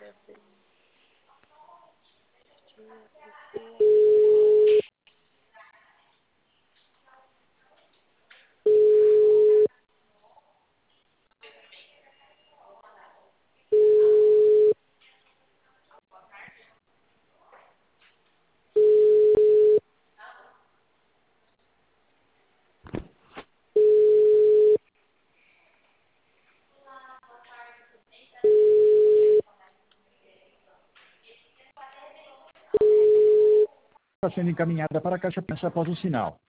Está sendo encaminhada para a caixa após o sinal.